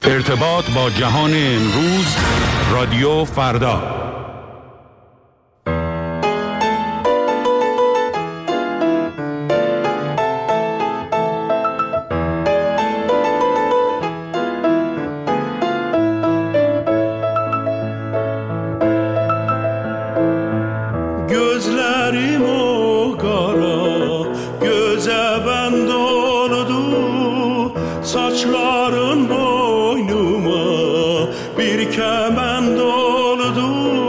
ارتباط با جهان امروز، رادیو فردا. Gözlerim o kara, göze bend oldu, saçların boynuma bir kemend oldu.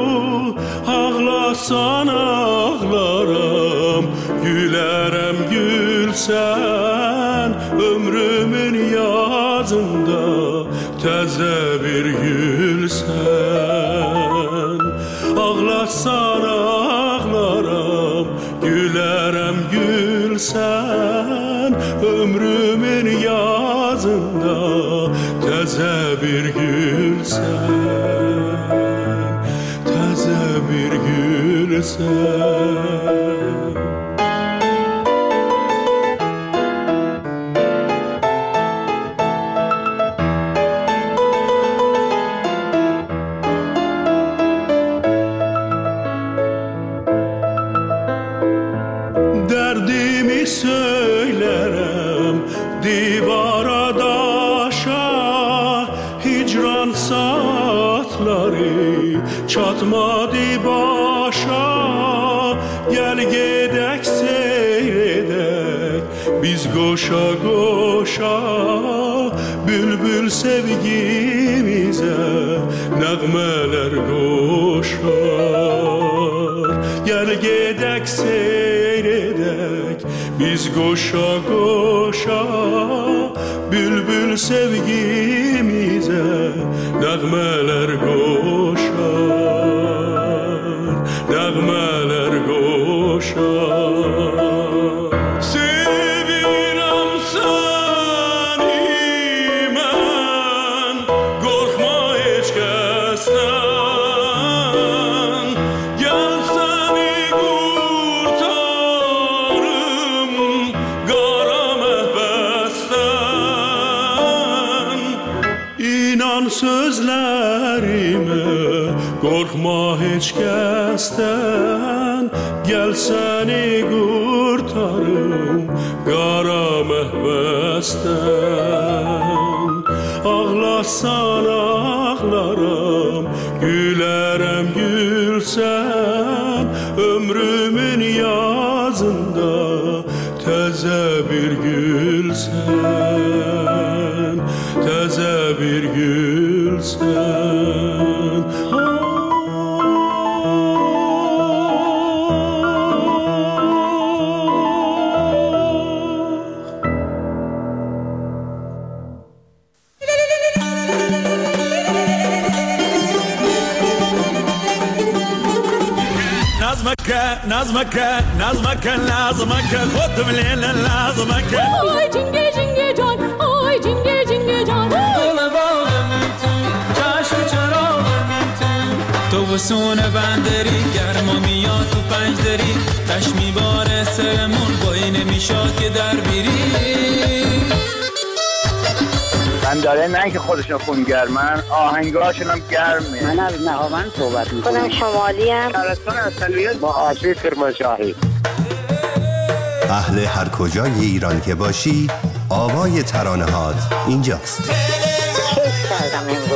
Ağlasan ağlarım, gülerem gülsen, ömrümün yazında teze bir gülsen. Ağlasan ağlarım, gülerem gülsen, ömrümün yazında teze bir gülsen, teze bir gülsen. Derdimi söylerim divara daşa, hicran saatleri çatmadı başa. Gel gedek seyredek biz koşa koşa, bülbül sevgimize nəğmələr koşar. Gel gedek seyredek biz koşa koşa, bülbül sevgimize nəğmələr koşar, nəğmələr koşar. Sevirəm səni mən, qorxma heç kəsdən. Gəl səni qurtarım qara məhbəsdən. İnan sözlərimə, qorxma heç kəsdən. Gəl səni qurtarım qara məhbəsdən. Ağlasan ağlaram, gülərəm gülsən, ömrümün yazında təzə bir gülsən, təzə bir gülsən. نظمك لازمك خد بليل لازمك. Ay cinge cinge can, ay cinge cinge can. تو وسون بندری گرما میاد تو پنجدری، تشمی باره سرمون بایی نمیشاد که در بیری. من داره نه که خودشون خونگرمن، آهنگاشون هم گرمه. من از نهاوند صحبت میکنم. خودم شمالی هم. شهرستان اصلیت با آشوی کرمانشاهی. اهل هر کجای ایران که باشی، آوای ترانه‌هات اینجاست. کیف کردم امروز.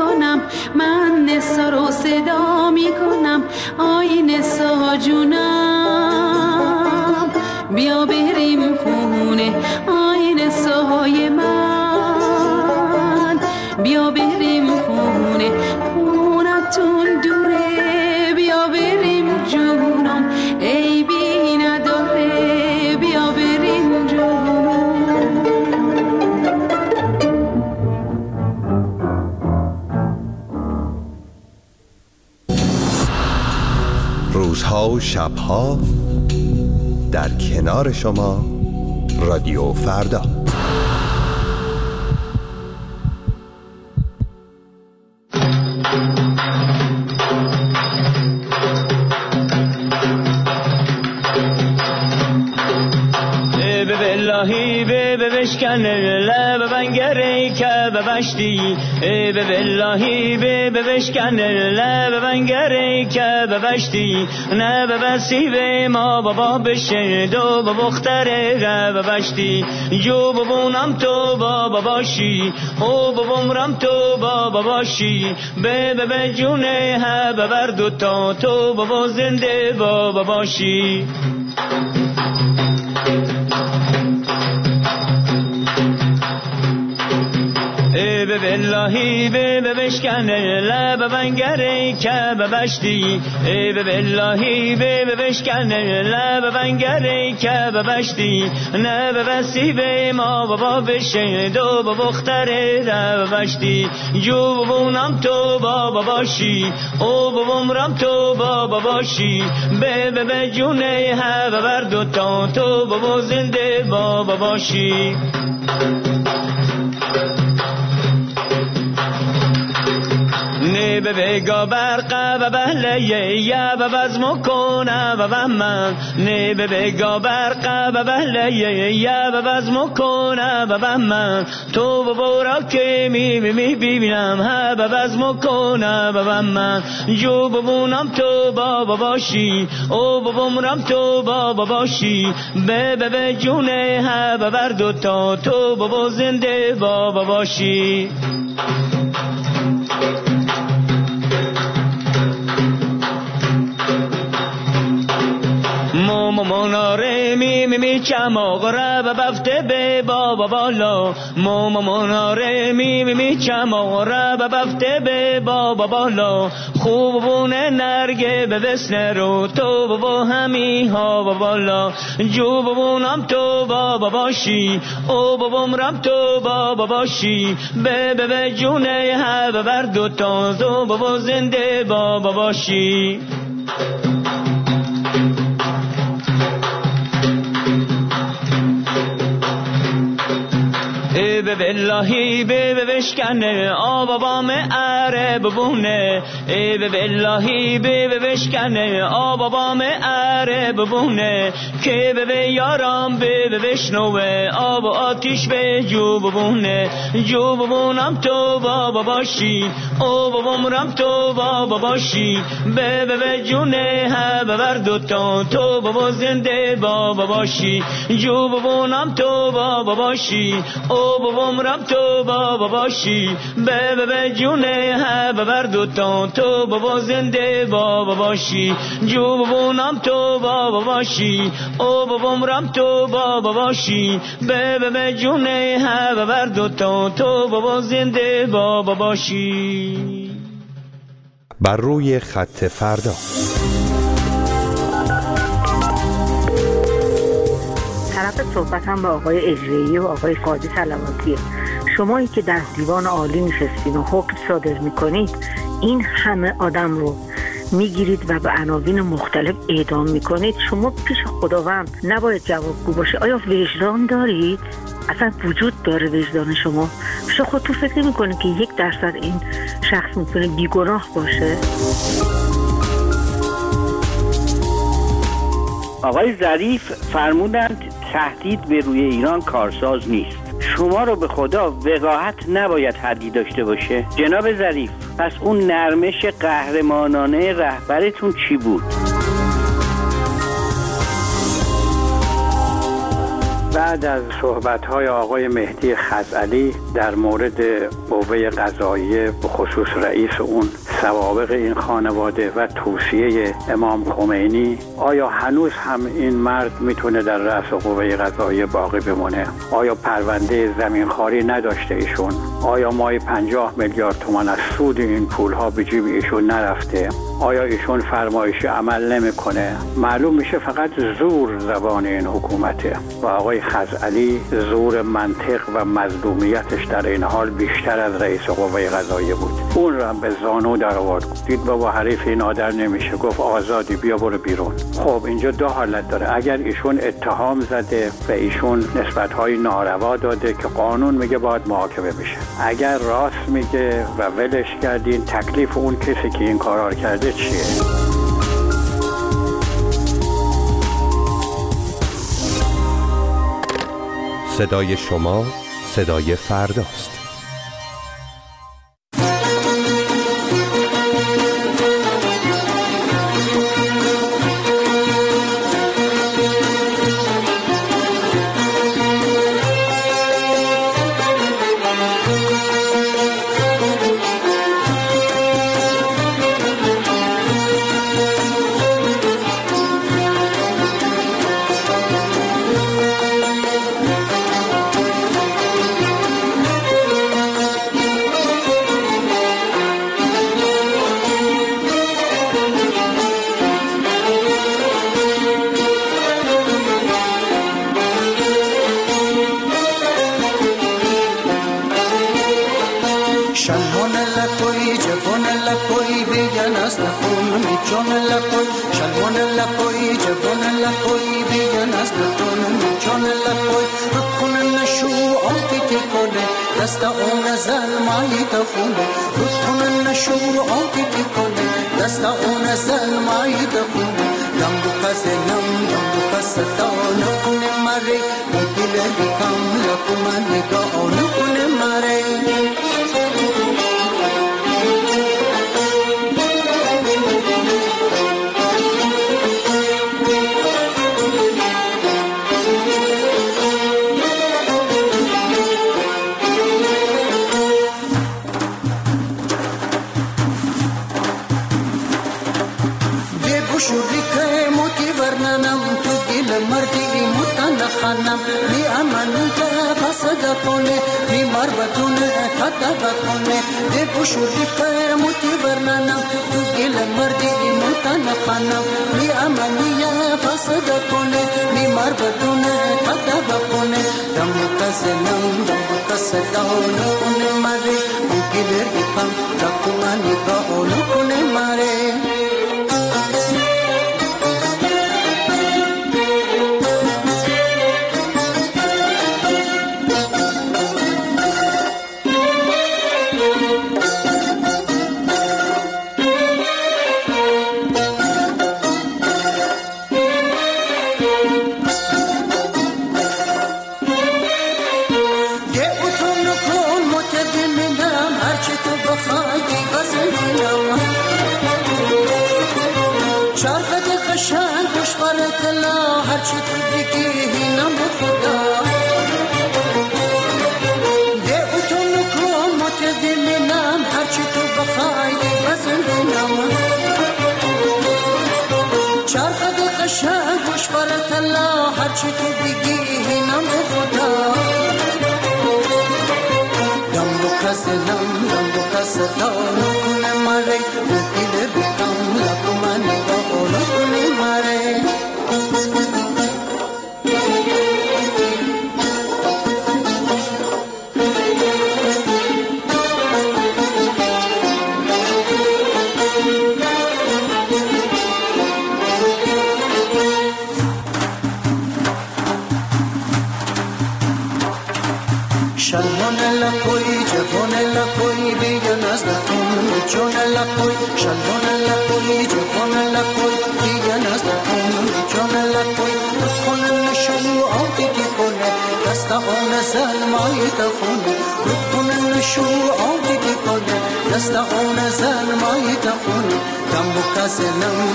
کنم، من نسا رو صدا می کنم، آی نسا جونم بیا بریم خونه، آی نسای من بیا بریم خونه، خونتون دوره بیا بریم جونم، ای بی نداره بیا بریم جونم. روزها و شبها در کنار شما رادیو فردا. باللهی به بشکن لب بنگری که ببشتی، به باللهی به بشکن لب بنگری که ببشتی، نه ببسی به ما بابا بشه دو بختره ره ببشتی، جو ببونم تو بابا باشی، او ببومرم تو بابا باشی، به جونه ها ببر دوتا تو بابا زنده بابا باشی. به باللهی به بشکن لب بنگری که ببشتی، به باللهی به بشکن لب بنگری که ببشتی، نه ببسی به ما بابا بشه دو بختره ره ببشتی، جو ببونم تو بابا باشی، او ببومرم تو بابا باشی، به جونه ها ببر دوتا تو بابا زنده بابا باشی. نه به بگا برقه و بهلیه یا به بزم کنه و بهمن، نه به بگا برقه و بهلیه یا به بزم کنه و بهمن، تو ببورا که می ببینم ها به بزم کنه و بهمن، جو ببونم تو بابا باشی، او ببومرم تو بابا باشی، به جونه ها ببر دوتا تو بابا زنده بابا باشی. مناره می چماغره و بفته به بابا بالا، مناره می چماغره و بفته به بابا بالا، خوبونه نرگه به وسنه رو تو بابا همی ها بالا، جو ببونم تو بابا باشی، او ببومرم تو بابا باشی، به جونه ها ببر دوتا تو بابا زنده بابا باشی. به باللهی به بشکن آب بام اره ببونه، به باللهی به بشکن آب بام اره ببونه، که به یارم به بشنوه آب آتیش به جو ببونه، جو ببونم تو بابا باشی، او ببومرم تو بابا باشی، به جونه ها ببر دوتا تو بابا زنده بابا باشی، جو ببونم تو بابا باشی، او ببومرم تو بابا باشی، به جونه ها ببر دوتا تو بابا زنده بابا باشی، جو ببونم تو بابا باشی، او ببومرم تو بابا باشی، به جونه ها ببر دوتا تو بابا زنده بابا باشی. بر روی خط فردا. طرف صحبت هم با آقای اجریی و آقای قاضی صلواتیه. شمایی که در دیوان عالی نشستین و حکم صادر میکنید، این همه آدم رو میگیرید و به عناوین مختلف اعدام میکنید، شما پیش خداوند نباید جوابگو باشه. آیا وجدان دارید؟ اصلا وجود داره وجدان شما؟ شما خودتون فکر نمیکنید که 1% این شخص میتونه بیگناه باشه؟ آقای ظریف فرمودند تهدید به روی ایران کارساز نیست. شما رو به خدا وقاحت نباید حدی داشته باشه جناب ظریف. پس اون نرمش قهرمانانه رهبرتون چی بود؟ و بعد از صحبت‌های آقای مهدی خزعلی در مورد قوه قضاییه به خصوص رئیس اون، سوابق این خانواده و توصیه امام خمینی، آیا هنوز هم این مرد میتونه در رأس قوه قضاییه باقی بمونه؟ آیا پرونده زمینخواری نداشته ایشون؟ آیا ماهی 50 میلیارد تومان از سود این پولها به جیب ایشون نرفته؟ آیا ایشون فرمایشی عمل نمیکنه؟ معلوم میشه فقط زور زبان این حکومته و آقای خزعلی زور منطق و مظلومیتش در این حال بیشتر از رئیس قوه قضاییه بود. اون را به زانو در آورد، دید بابا حریف این آدر نمیشه، گفت آزادی، بیا برو بیرون. خب اینجا دو حالت داره. اگر ایشون اتهام زده و ایشون نسبت‌های ناروا داده که قانون میگه باید محاکمه بشه، اگر راست میگه و ولش کردین، تکلیف اون کسی که این کارا رو کرده چیه؟ صدای شما صدای فرداست.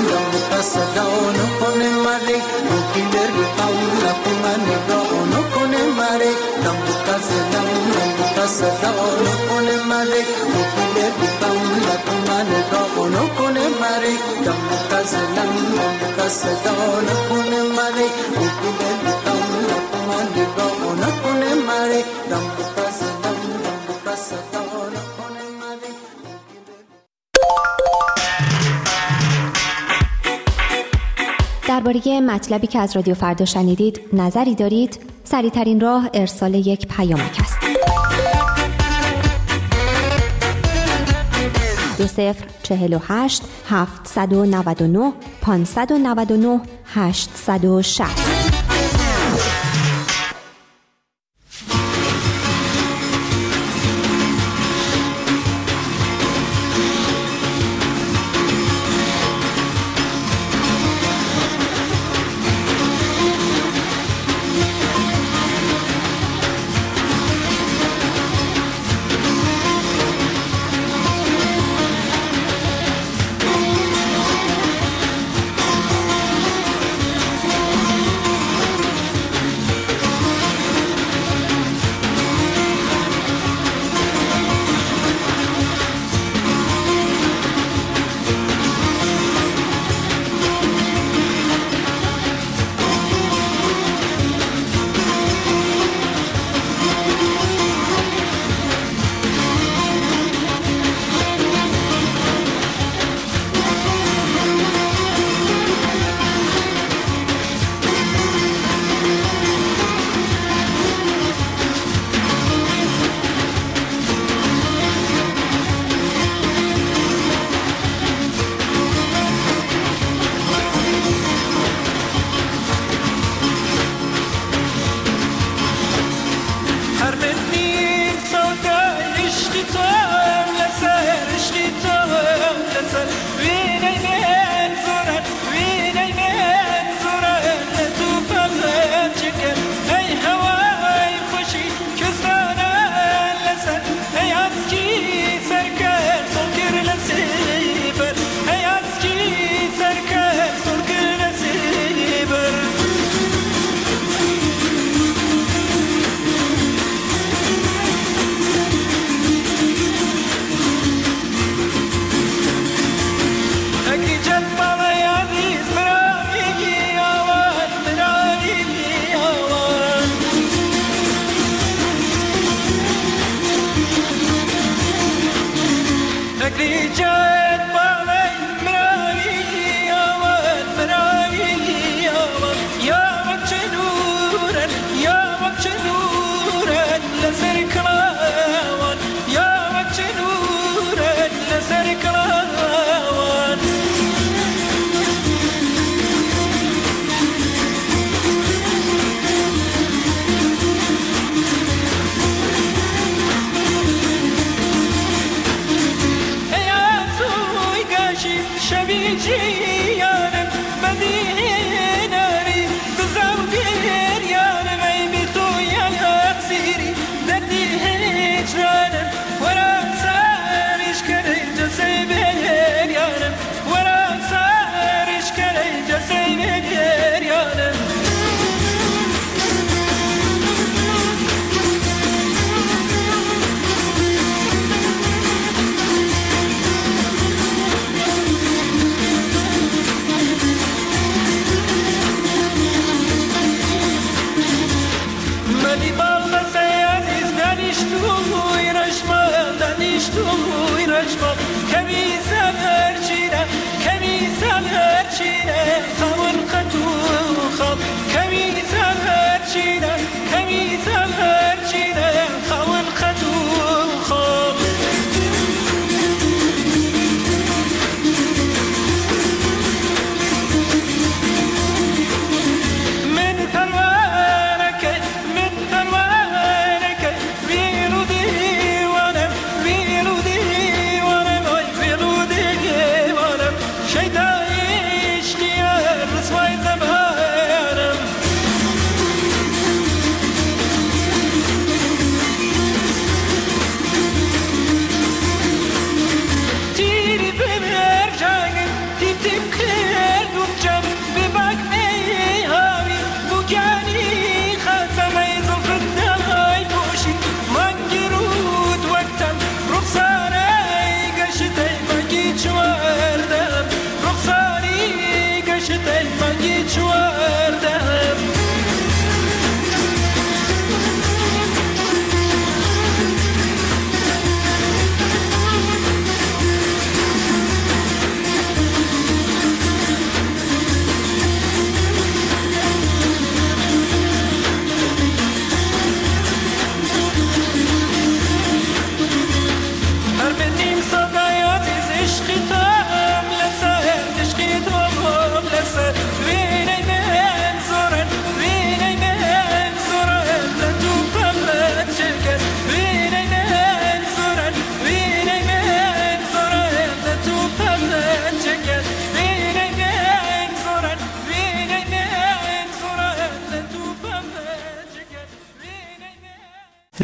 Don't mare tambuka sada no kone mare mukile bikamba kumane no kone mare tambuka sada no kone mare mukile bikamba kumane no kone mare tambuka sada no kone mare. درباره مطلبی که از رادیو فردا شنیدید نظری دارید؟ سریع‌ترین راه ارسال یک پیامک است. 2048 799 599 860. ببک ای هاوی بو گانی خاتمه زفت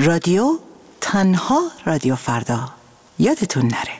رادیو تنها رادیو فردا یادتون نره.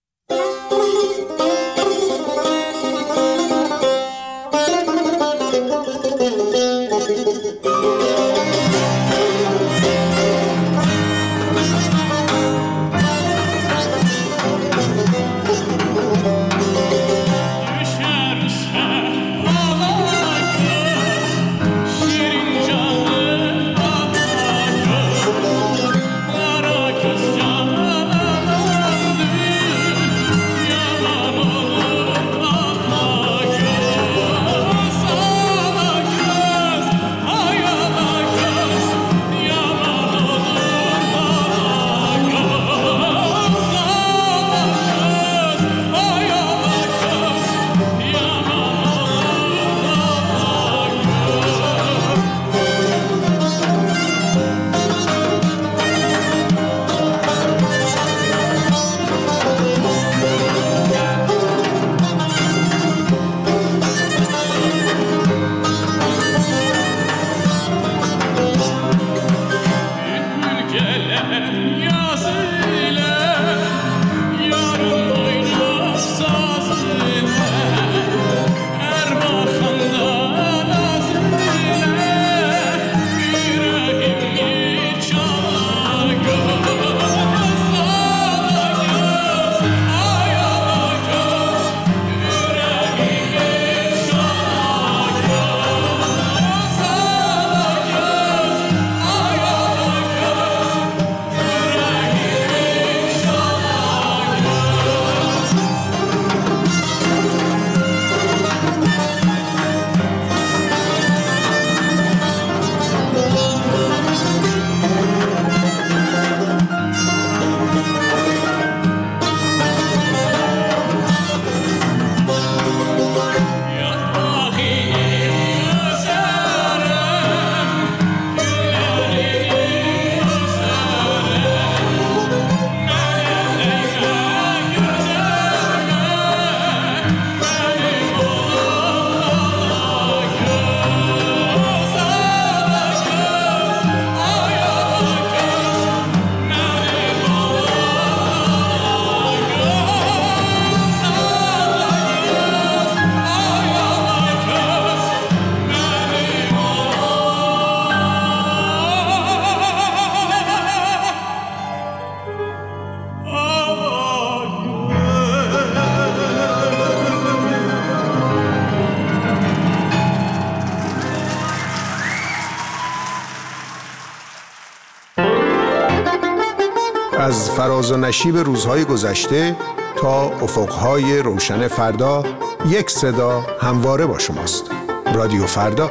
از فراز و نشیب روزهای گذشته تا افقهای روشن فردا، یک صدا همواره با شماست. رادیو فردا.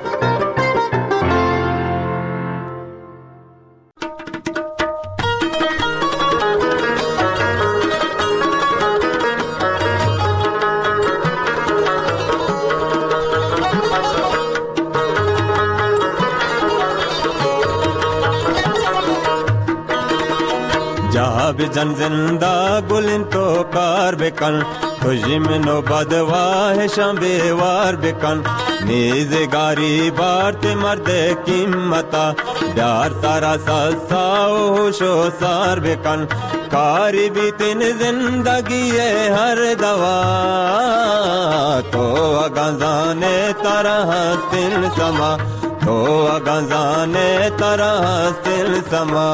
جن زندہ گلن تو کار بکن خوشی میں نو بدواہ شام بیوار بکن نیز گاری بارت مرد قیمتا بیار تارا ساساو ہوشو سار بکن کاری بھی تین زندگی ہر دوا تو اگازانے تارا ہستن سما تو اگازانے تارا ہستن سما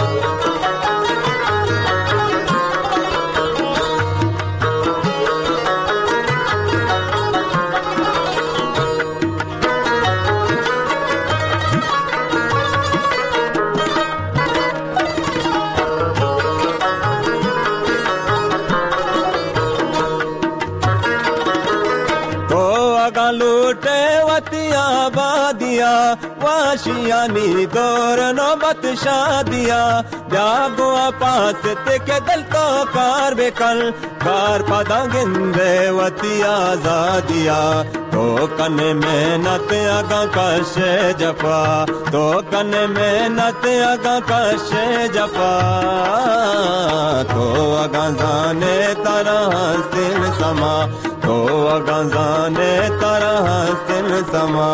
लूटे वतिया बादिया वाशियानी दौर नौबत शादिया जागो पास के दिल तो कार बेकल कार पदा गिंदे वतिया जादिया तो कन मेहनत आगा कशे जफा तो कन मेहनत आगा कशे जफा तो आगा जाने तारा हस्तिन समा तो आगा जाने तारा हस्तिन समा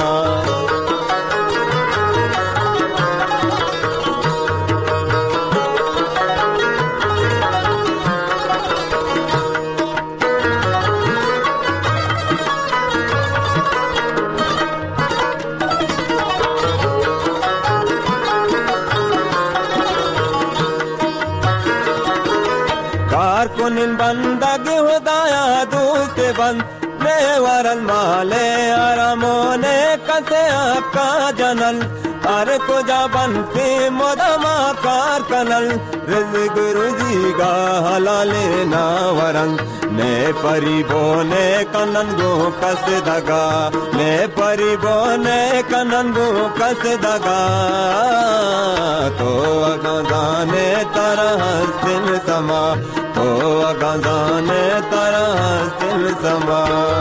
बंदगी खुदाया दूसरे बंद ने वरल माले आरामोने कसे आपका जनल हर कुजा बनती मोदमा कार कनल रिज़्क़ रुज़ीगा हलाले ना वरंग ने परिबोने कनंगो कस दगा ने परिबोने कनंगो कस दगा तो अगंदाने तरह सिल समा तो अगंदाने तरह सिल समा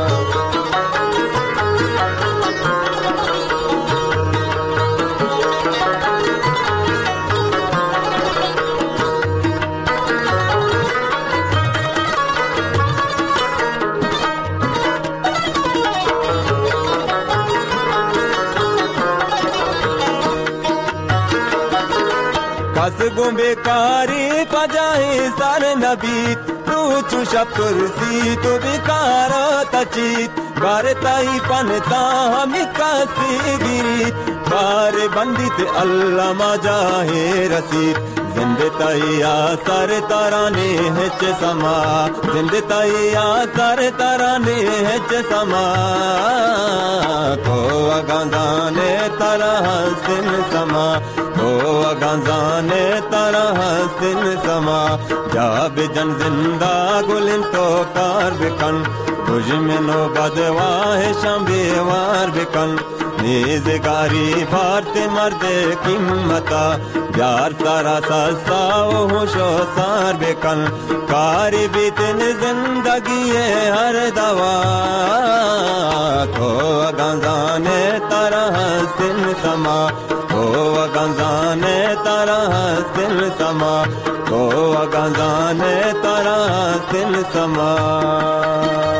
कसगो बेकारी पजाही सर नबी तू चुशप तुरसी तो बेकार तचीत बारताई पनता हम कासी गिरीत बार बंदित अल्लाह मजाहे रसीद जिंदताई आसर तराने हेच समा जिंदताई आसर तराने हेच समा को अगंदाने तरह सिन समा को अगंदाने तरह सिन समा जाब जन जिंदा गुलिन तो कार बिकन तुझ में नो बदवाह शंबेवार बिकन नेज़गारी भारते मर्दे कीमता यार सारा सासाओ होशो सार बेकन कारी बीतन जिंदगी हर दवा तो अगंजाने तरह सिन समा तो अगंजाने तरह सिन समा तो अगंजाने तरह सिन समा